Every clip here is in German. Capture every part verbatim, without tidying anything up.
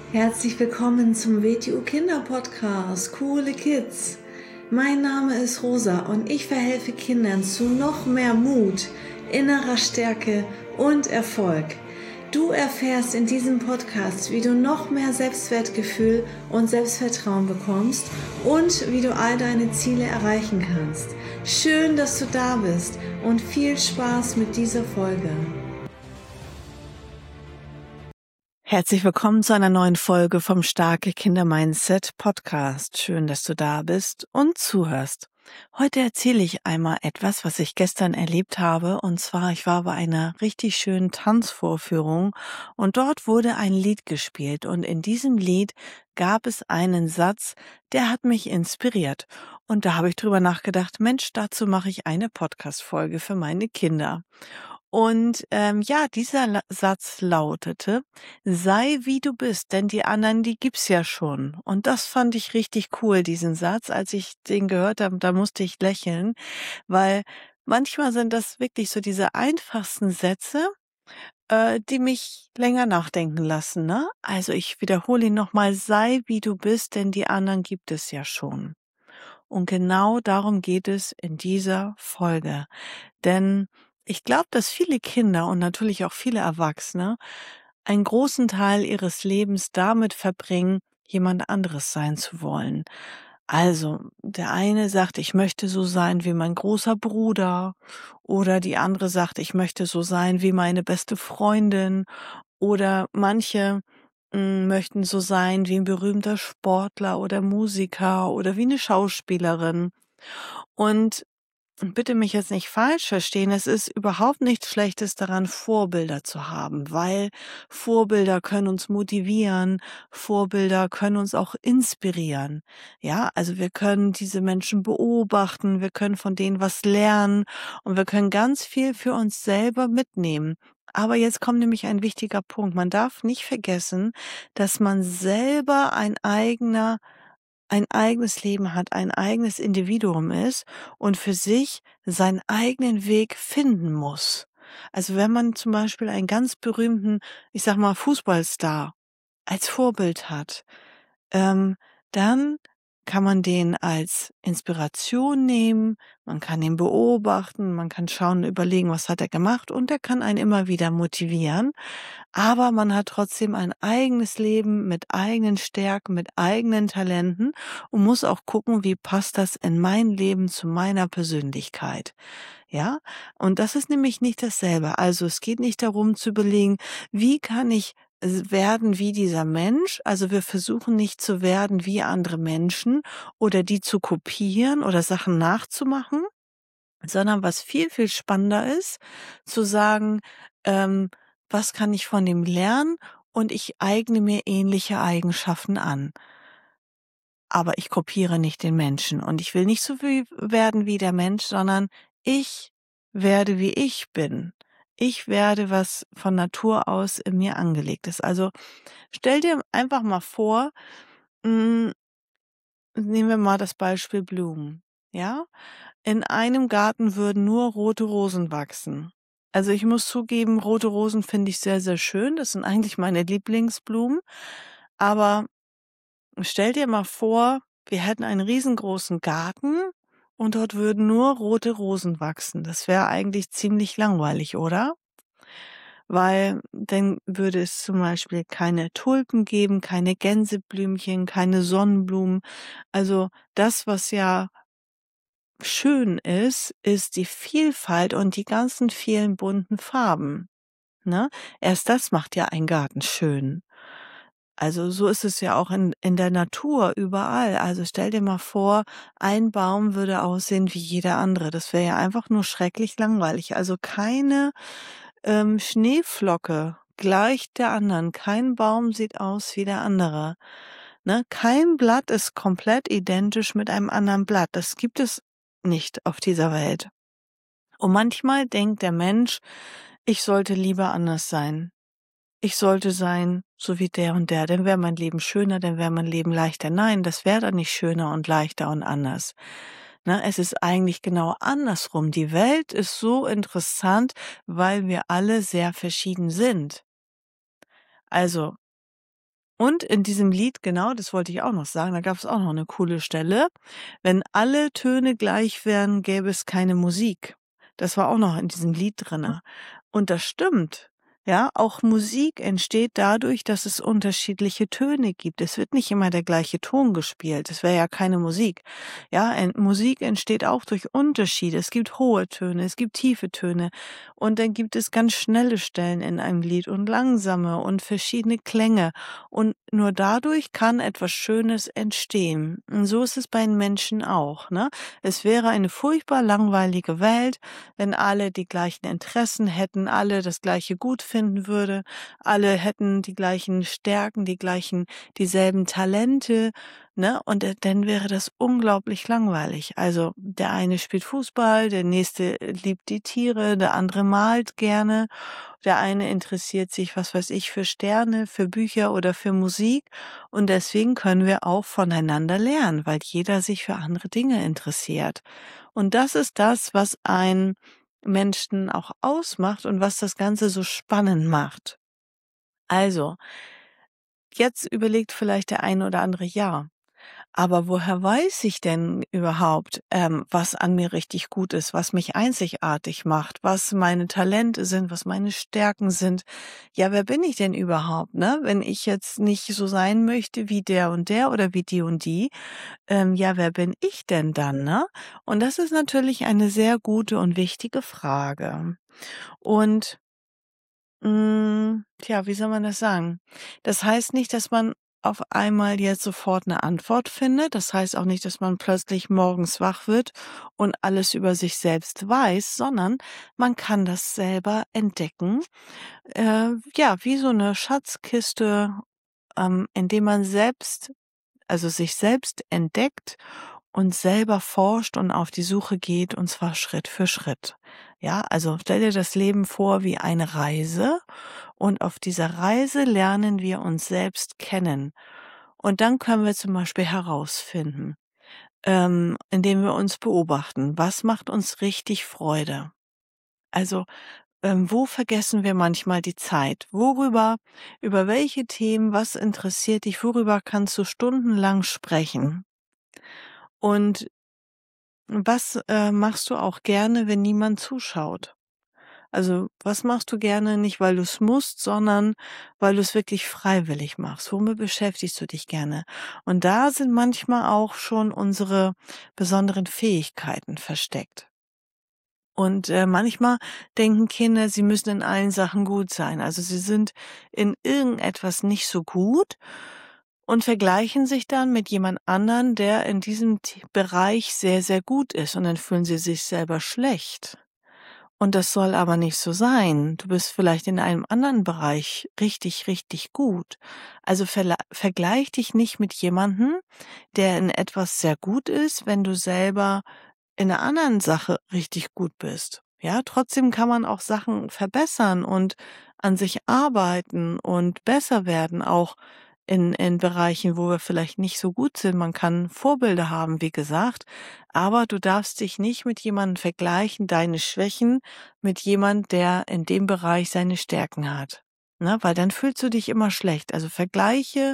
Herzlich willkommen zum W T U Kinder Podcast, Coole Kids. Mein Name ist Rosa und ich verhelfe Kindern zu noch mehr Mut, innerer Stärke und Erfolg. Du erfährst in diesem Podcast, wie du noch mehr Selbstwertgefühl und Selbstvertrauen bekommst und wie du all deine Ziele erreichen kannst. Schön, dass du da bist und viel Spaß mit dieser Folge. Herzlich willkommen zu einer neuen Folge vom Starke Kinder Mindset Podcast. Schön, dass du da bist und zuhörst. Heute erzähle ich einmal etwas, was ich gestern erlebt habe. Und zwar, ich war bei einer richtig schönen Tanzvorführung und dort wurde ein Lied gespielt. Und in diesem Lied gab es einen Satz, der hat mich inspiriert. Und da habe ich drüber nachgedacht, Mensch, dazu mache ich eine Podcast-Folge für meine Kinder. Und ähm, ja, dieser La- Satz lautete: Sei wie du bist, denn die anderen, die gibt's ja schon. Und das fand ich richtig cool, diesen Satz. Als ich den gehört habe, da musste ich lächeln, weil manchmal sind das wirklich so diese einfachsten Sätze, äh, die mich länger nachdenken lassen, ne? Also ich wiederhole ihn nochmal: Sei wie du bist, denn die anderen gibt es ja schon. Und genau darum geht es in dieser Folge. Denn ich glaube, dass viele Kinder und natürlich auch viele Erwachsene einen großen Teil ihres Lebens damit verbringen, jemand anderes sein zu wollen. Also, der eine sagt, ich möchte so sein wie mein großer Bruder, oder die andere sagt, ich möchte so sein wie meine beste Freundin, oder manche mm, möchten so sein wie ein berühmter Sportler oder Musiker oder wie eine Schauspielerin. Und bitte mich jetzt nicht falsch verstehen, es ist überhaupt nichts Schlechtes daran, Vorbilder zu haben, weil Vorbilder können uns motivieren, Vorbilder können uns auch inspirieren. Ja, also wir können diese Menschen beobachten, wir können von denen was lernen und wir können ganz viel für uns selber mitnehmen. Aber jetzt kommt nämlich ein wichtiger Punkt. Man darf nicht vergessen, dass man selber ein eigener ein eigenes Leben hat, ein eigenes Individuum ist und für sich seinen eigenen Weg finden muss. Also wenn man zum Beispiel einen ganz berühmten, ich sag mal, Fußballstar als Vorbild hat, ähm, dann kann man den als Inspiration nehmen, man kann ihn beobachten, man kann schauen, überlegen, was hat er gemacht, und er kann einen immer wieder motivieren. Aber man hat trotzdem ein eigenes Leben mit eigenen Stärken, mit eigenen Talenten und muss auch gucken, wie passt das in mein Leben zu meiner Persönlichkeit. Ja, und das ist nämlich nicht dasselbe. Also es geht nicht darum zu überlegen, wie kann ich s- werden wie dieser Mensch. Also wir versuchen nicht zu werden wie andere Menschen oder die zu kopieren oder Sachen nachzumachen, sondern was viel, viel spannender ist, zu sagen, ähm, was kann ich von dem lernen, und ich eigne mir ähnliche Eigenschaften an. Aber ich kopiere nicht den Menschen und ich will nicht so wie werden wie der Mensch, sondern ich werde, wie ich bin. Ich werde, was von Natur aus in mir angelegt ist. Also stell dir einfach mal vor, hm, nehmen wir mal das Beispiel Blumen, ja? In einem Garten würden nur rote Rosen wachsen. Also ich muss zugeben, rote Rosen finde ich sehr, sehr schön. Das sind eigentlich meine Lieblingsblumen. Aber stell dir mal vor, wir hätten einen riesengroßen Garten und dort würden nur rote Rosen wachsen. Das wäre eigentlich ziemlich langweilig, oder? Weil dann würde es zum Beispiel keine Tulpen geben, keine Gänseblümchen, keine Sonnenblumen. Also das, was ja schön ist, ist die Vielfalt und die ganzen vielen bunten Farben, ne? Erst das macht ja einen Garten schön. Also, so ist es ja auch in in der Natur überall. Also, stell dir mal vor, ein Baum würde aussehen wie jeder andere. Das wäre ja einfach nur schrecklich langweilig. Also, keine, ähm, Schneeflocke gleicht der anderen. Kein Baum sieht aus wie der andere, ne? Kein Blatt ist komplett identisch mit einem anderen Blatt. Das gibt es nicht auf dieser Welt. Und manchmal denkt der Mensch, ich sollte lieber anders sein. Ich sollte sein, so wie der und der, dann wäre mein Leben schöner, dann wäre mein Leben leichter. Nein, das wäre dann nicht schöner und leichter und anders. Ne, es ist eigentlich genau andersrum. Die Welt ist so interessant, weil wir alle sehr verschieden sind. Also Und in diesem Lied, genau, das wollte ich auch noch sagen, da gab es auch noch eine coole Stelle. Wenn alle Töne gleich wären, gäbe es keine Musik. Das war auch noch in diesem Lied drinne. Und das stimmt. Ja, auch Musik entsteht dadurch, dass es unterschiedliche Töne gibt. Es wird nicht immer der gleiche Ton gespielt. Das wäre ja keine Musik. Ja, en Musik entsteht auch durch Unterschiede. Es gibt hohe Töne, es gibt tiefe Töne und dann gibt es ganz schnelle Stellen in einem Lied und langsame und verschiedene Klänge. Und nur dadurch kann etwas Schönes entstehen. Und so ist es bei den Menschen auch, ne? Es wäre eine furchtbar langweilige Welt, wenn alle die gleichen Interessen hätten, alle das Gleiche gut finden würde, alle hätten die gleichen Stärken, die gleichen, dieselben Talente, ne? Und äh, dann wäre das unglaublich langweilig. Also der eine spielt Fußball, der nächste liebt die Tiere, der andere malt gerne, der eine interessiert sich, was weiß ich, für Sterne, für Bücher oder für Musik. Und deswegen können wir auch voneinander lernen, weil jeder sich für andere Dinge interessiert. Und das ist das, was einen Menschen auch ausmacht und was das Ganze so spannend macht. Also, jetzt überlegt vielleicht der eine oder andere, ja, aber woher weiß ich denn überhaupt, ähm, was an mir richtig gut ist, was mich einzigartig macht, was meine Talente sind, was meine Stärken sind? Ja, wer bin ich denn überhaupt, ne? Wenn ich jetzt nicht so sein möchte wie der und der oder wie die und die, ähm, ja, wer bin ich denn dann, ne? Und das ist natürlich eine sehr gute und wichtige Frage. Und hm, tja, wie soll man das sagen? Das heißt nicht, dass man auf einmal jetzt sofort eine Antwort findet. Das heißt auch nicht, dass man plötzlich morgens wach wird und alles über sich selbst weiß, sondern man kann das selber entdecken. Äh, ja, wie so eine Schatzkiste, ähm, indem man selbst also sich selbst entdeckt und selber forscht und auf die Suche geht, und zwar Schritt für Schritt. Ja, also stell dir das Leben vor wie eine Reise und auf dieser Reise lernen wir uns selbst kennen. Und dann können wir zum Beispiel herausfinden, ähm, indem wir uns beobachten, was macht uns richtig Freude? Also, ähm, wo vergessen wir manchmal die Zeit? Worüber, über welche Themen, was interessiert dich? Worüber kannst du stundenlang sprechen? Und was, äh, machst du auch gerne, wenn niemand zuschaut? Also, was machst du gerne nicht, weil du es musst, sondern weil du es wirklich freiwillig machst? Womit beschäftigst du dich gerne? Und da sind manchmal auch schon unsere besonderen Fähigkeiten versteckt. Und, äh, manchmal denken Kinder, sie müssen in allen Sachen gut sein. Also, sie sind in irgendetwas nicht so gut und vergleichen sich dann mit jemand anderen, der in diesem T Bereich sehr, sehr gut ist. Und dann fühlen sie sich selber schlecht. Und das soll aber nicht so sein. Du bist vielleicht in einem anderen Bereich richtig, richtig gut. Also verla vergleich dich nicht mit jemandem, der in etwas sehr gut ist, wenn du selber in einer anderen Sache richtig gut bist. Ja, trotzdem kann man auch Sachen verbessern und an sich arbeiten und besser werden, auch in in Bereichen, wo wir vielleicht nicht so gut sind. Man kann Vorbilder haben, wie gesagt, aber du darfst dich nicht mit jemandem vergleichen, deine Schwächen mit jemand, der in dem Bereich seine Stärken hat, ne? Weil dann fühlst du dich immer schlecht. Also, Vergleiche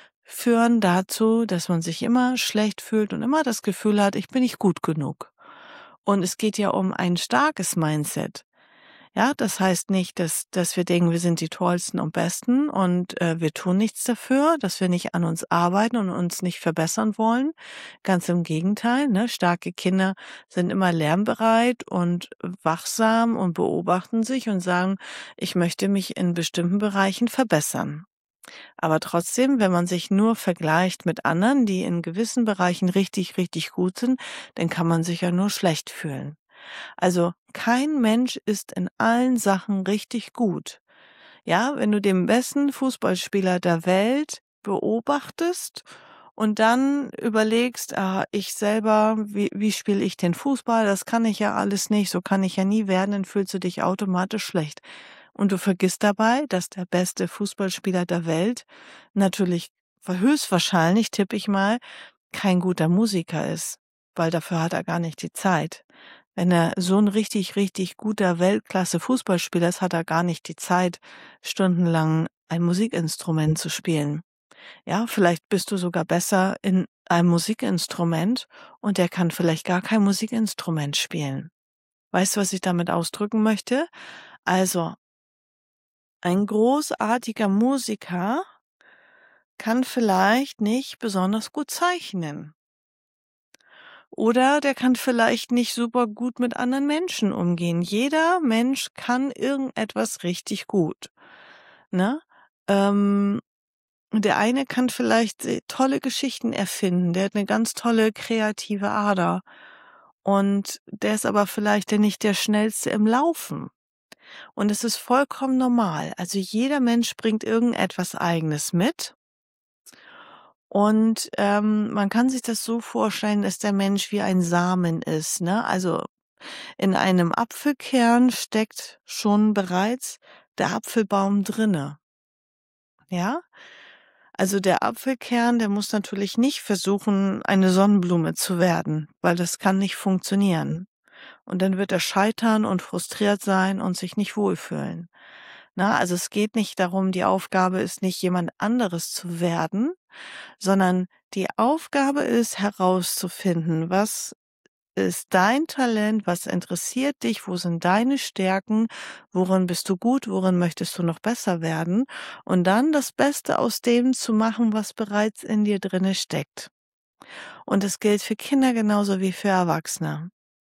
führen dazu, dass man sich immer schlecht fühlt und immer das Gefühl hat: „Ich bin nicht gut genug." Und es geht ja um ein starkes Mindset. Ja, das heißt nicht, dass dass wir denken, wir sind die Tollsten und Besten und, äh, wir tun nichts dafür, dass wir nicht an uns arbeiten und uns nicht verbessern wollen. Ganz im Gegenteil, ne? Starke Kinder sind immer lernbereit und wachsam und beobachten sich und sagen: „Ich möchte mich in bestimmten Bereichen verbessern." Aber trotzdem, wenn man sich nur vergleicht mit anderen, die in gewissen Bereichen richtig, richtig gut sind, dann kann man sich ja nur schlecht fühlen. Also kein Mensch ist in allen Sachen richtig gut. Ja, wenn du den besten Fußballspieler der Welt beobachtest und dann überlegst, ah, ich selber, wie, wie spiele ich den Fußball? Das kann ich ja alles nicht, so kann ich ja nie werden, dann fühlst du dich automatisch schlecht. Und du vergisst dabei, dass der beste Fußballspieler der Welt natürlich höchstwahrscheinlich, tippe ich mal, kein guter Musiker ist, weil dafür hat er gar nicht die Zeit. Wenn er so ein richtig, richtig guter Weltklasse-Fußballspieler ist, hat er gar nicht die Zeit, stundenlang ein Musikinstrument zu spielen. Ja, vielleicht bist du sogar besser in einem Musikinstrument und der kann vielleicht gar kein Musikinstrument spielen. Weißt du, was ich damit ausdrücken möchte? Also, ein großartiger Musiker kann vielleicht nicht besonders gut zeichnen. Oder der kann vielleicht nicht super gut mit anderen Menschen umgehen. Jeder Mensch kann irgendetwas richtig gut, ne? Ähm, der eine kann vielleicht äh, tolle Geschichten erfinden, der hat eine ganz tolle kreative Ader und der ist aber vielleicht der nicht der Schnellste im Laufen. Und es ist vollkommen normal. Also, jeder Mensch bringt irgendetwas Eigenes mit und, ähm, man kann sich das so vorstellen, dass der Mensch wie ein Samen ist, ne? Also, in einem Apfelkern steckt schon bereits der Apfelbaum drinne, ja? Also, der Apfelkern, der muss natürlich nicht versuchen, eine Sonnenblume zu werden, weil das kann nicht funktionieren. Und dann wird er scheitern und frustriert sein und sich nicht wohlfühlen. Na, also, es geht nicht darum, die Aufgabe ist nicht, jemand anderes zu werden, sondern die Aufgabe ist, herauszufinden, was ist dein Talent, was interessiert dich, wo sind deine Stärken, worin bist du gut, worin möchtest du noch besser werden und dann das Beste aus dem zu machen, was bereits in dir drinne steckt. Und das gilt für Kinder genauso wie für Erwachsene.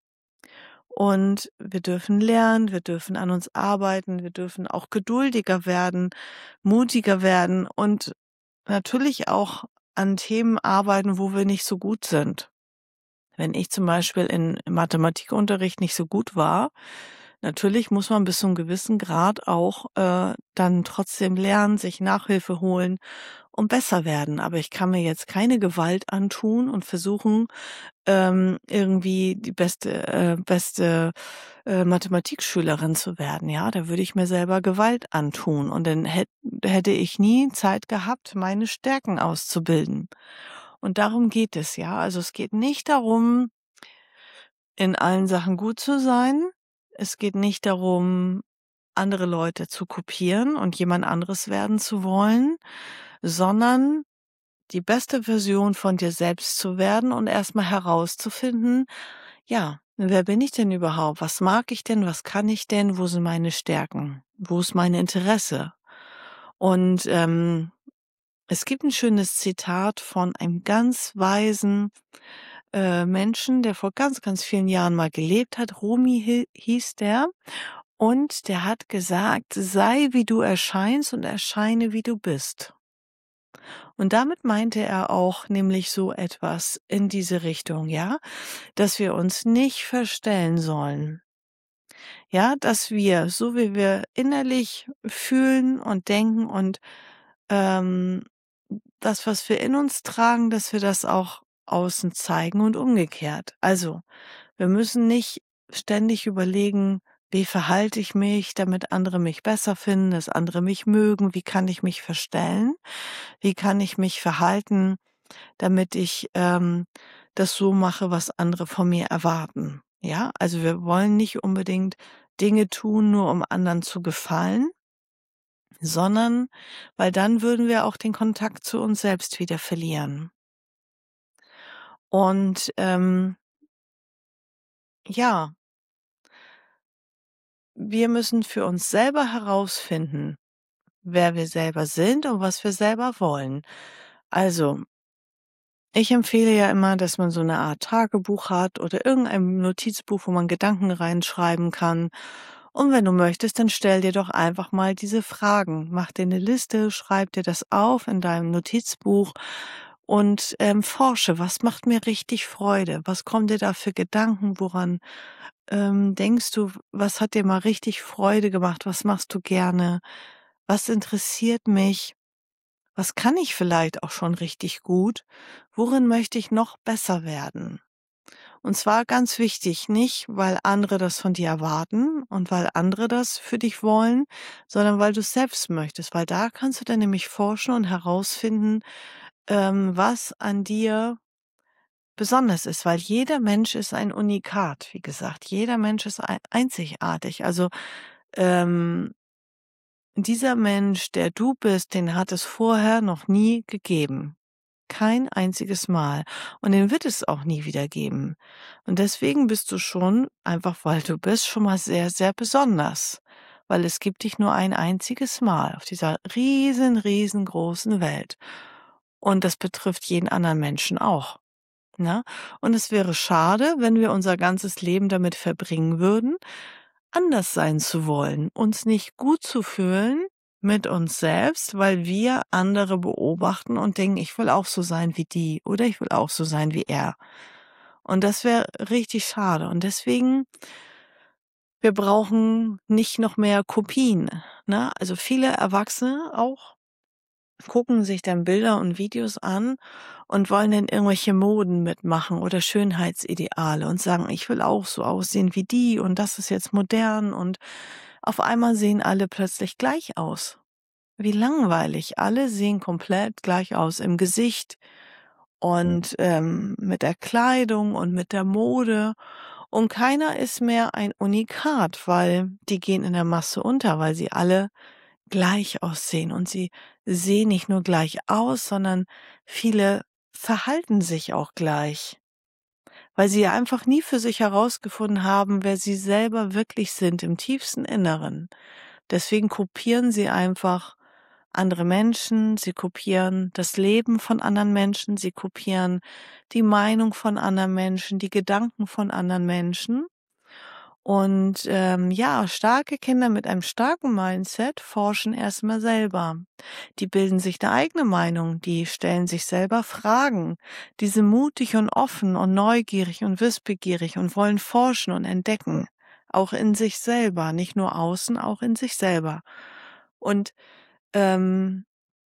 Und wir dürfen lernen, wir dürfen an uns arbeiten, wir dürfen auch geduldiger werden, mutiger werden und natürlich auch an Themen arbeiten, wo wir nicht so gut sind. Wenn ich zum Beispiel in im Mathematikunterricht nicht so gut war, natürlich muss man bis zu 'nem gewissen Grad auch, äh, dann trotzdem lernen, sich Nachhilfe holen und besser werden. Aber ich kann mir jetzt keine Gewalt antun und versuchen, ähm, irgendwie die beste äh, beste, äh, Mathematikschülerin zu werden, ja? Da würde ich mir selber Gewalt antun und dann hätt hätte ich nie Zeit gehabt, meine Stärken auszubilden. Und darum geht es, ja? Also, es geht nicht darum, in allen Sachen gut zu sein. Es geht nicht darum, andere Leute zu kopieren und jemand anderes werden zu wollen, sondern die beste Version von dir selbst zu werden und erst mal herauszufinden: „Ja, wer bin ich denn überhaupt? Was mag ich denn? Was kann ich denn? Wo sind meine Stärken? Wo ist mein Interesse?“ Und, ähm, es gibt 'n schönes Zitat von einem ganz weisen, äh, Menschen, der vor ganz, ganz vielen Jahren mal gelebt hat. Rumi hi hieß der und der hat gesagt: „Sei, wie du erscheinst und erscheine, wie du bist.“ Und damit meinte er auch nämlich so etwas in diese Richtung, ja, dass wir uns nicht verstellen sollen. Ja, dass wir, so wie wir innerlich fühlen und denken und, ähm, das, was wir in uns tragen, dass wir das auch außen zeigen und umgekehrt. Also, wir müssen nicht ständig überlegen: „Wie verhalte ich mich, damit andere mich besser finden, dass andere mich mögen? Wie kann ich mich verstellen? Wie kann ich mich verhalten, damit ich, ähm, das so mache, was andere von mir erwarten?“ Ja, also, wir wollen nicht unbedingt Dinge tun, nur um anderen zu gefallen, sondern weil dann würden wir auch den Kontakt zu uns selbst wieder verlieren. Und, ähm, ja, wir müssen für uns selber herausfinden, wer wir selber sind und was wir selber wollen. Also, ich empfehle ja immer, dass man so eine Art Tagebuch hat oder irgendein Notizbuch, wo man Gedanken reinschreiben kann. Und wenn du möchtest, dann stell dir doch einfach mal diese Fragen. Mach dir eine Liste, schreib dir das auf in deinem Notizbuch und, ähm, forsche, was macht mir richtig Freude? Was kommen dir da für Gedanken? Woran, ähm, denkst du, was hat dir mal richtig Freude gemacht? Was machst du gerne? Was interessiert mich? Was kann ich vielleicht auch schon richtig gut? Worin möchte ich noch besser werden? Und zwar ganz wichtig, nicht, weil andere das von dir erwarten und weil andere das für dich wollen, sondern weil du es selbst möchtest, weil da kannst du dann nämlich forschen und herausfinden, ähm, was an dir besonders ist, weil jeder Mensch ist ein Unikat, wie gesagt. Jeder Mensch ist ei einzigartig. Also, ähm dieser Mensch, der du bist, den hat es vorher noch nie gegeben. Kein einziges Mal. Und den wird es auch nie wieder geben. Und deswegen bist du schon, einfach weil du bist, schon mal sehr, sehr besonders. Weil es gibt dich nur ein einziges Mal auf dieser riesen, riesengroßen Welt. Und das betrifft jeden anderen Menschen auch. Ne? Und es wäre schade, wenn wir unser ganzes Leben damit verbringen würden, anders sein zu wollen, uns nicht gut zu fühlen mit uns selbst, weil wir andere beobachten und denken, ich will auch so sein wie die oder ich will auch so sein wie er. Und das wäre richtig schade. Und deswegen, wir brauchen nicht noch mehr Kopien. Ne? Also viele Erwachsene auch gucken sich dann Bilder und Videos an und wollen dann irgendwelche Moden mitmachen oder Schönheitsideale und sagen, ich will auch so aussehen wie die und das ist jetzt modern und auf einmal sehen alle plötzlich gleich aus. Wie langweilig. Alle sehen komplett gleich aus im Gesicht und ähm, mit der Kleidung und mit der Mode. Und keiner ist mehr ein Unikat, weil die gehen in der Masse unter, weil sie alle gleich aussehen. Und sie sehen nicht nur gleich aus, sondern viele verhalten sich auch gleich, weil sie einfach nie für sich herausgefunden haben, wer sie selber wirklich sind im tiefsten Inneren. Deswegen kopieren sie einfach andere Menschen, sie kopieren das Leben von anderen Menschen, sie kopieren die Meinung von anderen Menschen, die Gedanken von anderen Menschen. Und ähm, ja, starke Kinder mit einem starken Mindset forschen erstmal selber. Die bilden sich eine eigene Meinung, die stellen sich selber Fragen. Die sind mutig und offen und neugierig und wissbegierig und wollen forschen und entdecken. Auch in sich selber, nicht nur außen, auch in sich selber. Und ähm,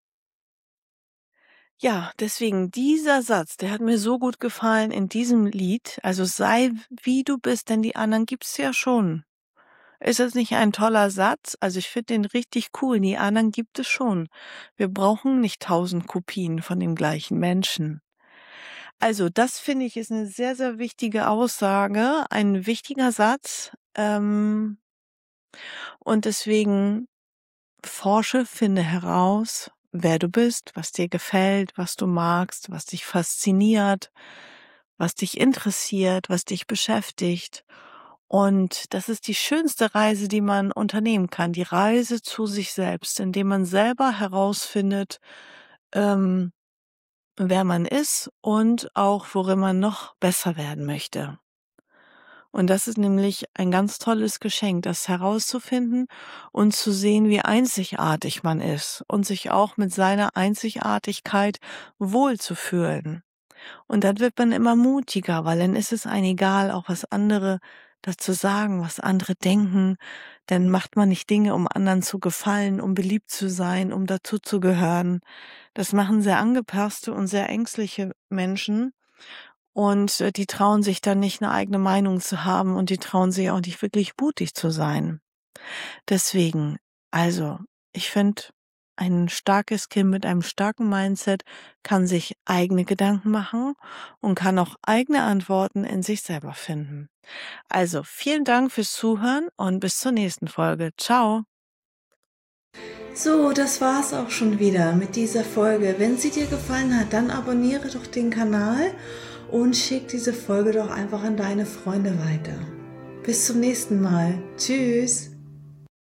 ja, deswegen dieser Satz, der hat mir so gut gefallen in diesem Lied. Also sei wie du bist, denn die anderen gibt's ja schon. Ist das nicht ein toller Satz? Also ich finde den richtig cool. Die anderen gibt es schon. Wir brauchen nicht tausend Kopien von dem gleichen Menschen. Also das finde ich ist eine sehr, sehr wichtige Aussage, ein wichtiger Satz. Ähm, und deswegen forsche, finde heraus, wer du bist, was dir gefällt, was du magst, was dich fasziniert, was dich interessiert, was dich beschäftigt. Und das ist die schönste Reise, die man unternehmen kann, die Reise zu sich selbst, indem man selber herausfindet, ähm, wer man ist und auch, worin man noch besser werden möchte. Und das ist nämlich ein ganz tolles Geschenk, das herauszufinden und zu sehen, wie einzigartig man ist und sich auch mit seiner Einzigartigkeit wohlzufühlen. Und dann wird man immer mutiger, weil dann ist es einem egal, auch was andere dazu sagen, was andere denken. Dann macht man nicht Dinge, um anderen zu gefallen, um beliebt zu sein, um dazu zu gehören. Das machen sehr angepasste und sehr ängstliche Menschen. Und äh, die trauen sich dann nicht, eine eigene Meinung zu haben und die trauen sich auch nicht wirklich mutig zu sein. Deswegen, also, ich finde, ein starkes Kind mit einem starken Mindset kann sich eigene Gedanken machen und kann auch eigene Antworten in sich selber finden. Also, vielen Dank fürs Zuhören und bis zur nächsten Folge. Ciao! So, das war's auch schon wieder mit dieser Folge. Wenn sie dir gefallen hat, dann abonniere doch den Kanal und schick diese Folge doch einfach an deine Freunde weiter. Bis zum nächsten Mal. Tschüss!